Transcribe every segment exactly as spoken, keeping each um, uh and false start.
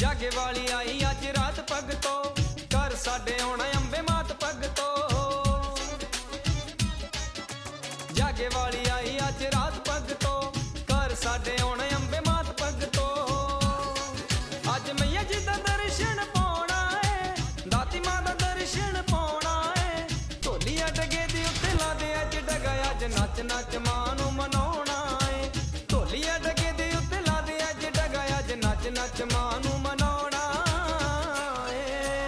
जागे वाली आई अज रात भगतो, घर साडे आउणा अंबे मात भगतो। जागे वाली आई अज रात भगतो, घर साडे आउणा अंबे मात भगतो। अज मैया जी दा दर्शन पाउणा है, दाती मां दा दर्शन पाउणा है। ढोलिया डगे दी उत्ते ला दे अज डगा, अज नच नच मां नूं मनाउणा है। ढोलिया डगे दी उत्ते ला दे अज डगा, अज नच नच मां नूं मनाउणा है।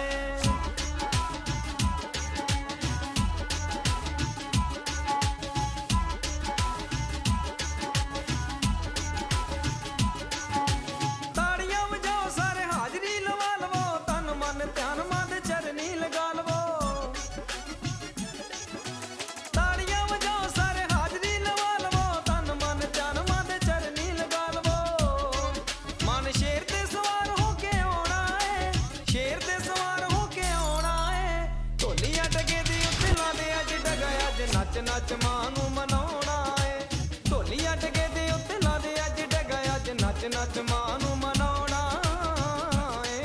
ताड़ियां वजाओ सारे हाजरी लवा लवो, तन मन ध्यान मां दे चरनी लगा लवो। ताड़ियां वजाओ सारे हाजरी लवा लवो, तन मन ध्यान मां दे चरनी लगा लवो। मन शेर ते सवार होके आउणा है, शेर ते सवार होके आउणा है। ढोलिया डगे दी उत्ते ला दे अज डगा, अज नच नच मां नूं मनाउणा है। ढोलिया डगे दी उत्ते ला दे अज डगा, अज नच नच मां नूं मनाउणा है।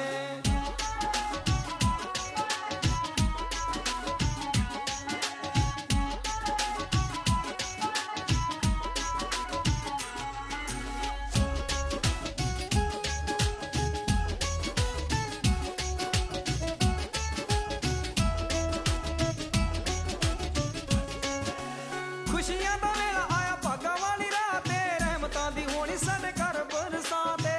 खुशियां दा वेला आया भागा वाली रात, रहमतां दी होनी साडे घर बरसाते।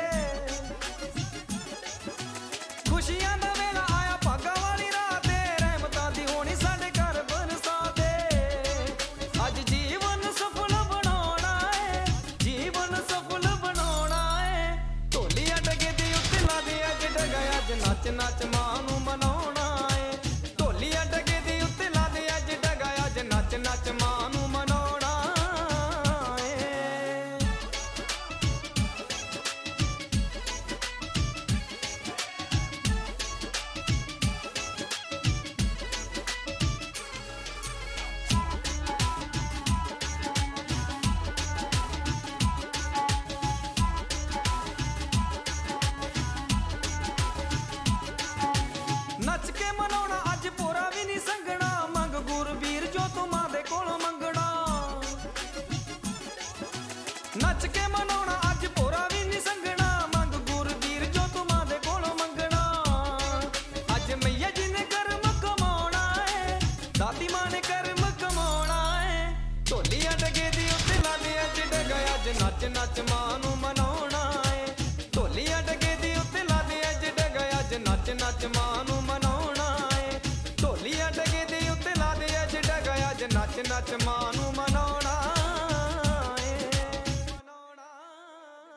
खुशियां दा वेला आया भागा वाली रात, रहमतां दी होनी साडे घर बरसाते। अज जीवन सफल बनाउणा है, जीवन सफल बनाउणा है। ढोलिया डगे दी उत्ते ला दे अज डगा, अज नच नच मां नूं मनाउणा है। ढोलिया डगे दी उत्ते ला दे अज डगा, अज नच नच मां नूं मनाउणा है। नच के मनाउणा अज पूरा भी नहीं संगना, मंग गुरबीर जो तू मां दे कोलों मंगना। नच के मनाउणा अज पूरा भी नहीं संगना, मंग गुरबीर जो तू मां दे कोलों मंगना। अज मैया जी ने कर्म कमाउणा है, दाती मां ने कर्म कमाउणा है। ढोलिया डगे दी उत्ते ला दे अज डगा, अज नच नच मां नूं मनाउणा है। ढोलिया डगे दी उत्ते ला दे अज डगा, अज नच नच मां नूं मनाउणा है। ढोलिया डगे दी उत्ते ला दे अज डगा, अज नच नच मां नूं